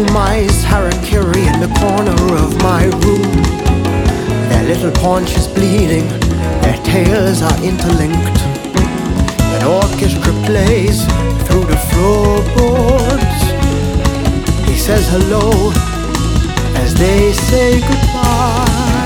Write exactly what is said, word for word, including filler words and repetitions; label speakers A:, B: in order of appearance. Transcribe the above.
A: customized harakiri in the corner of my room. Their little paunches bleeding, their tails are interlinked. An orchestra plays through the floorboards. He says hello as they say goodbye.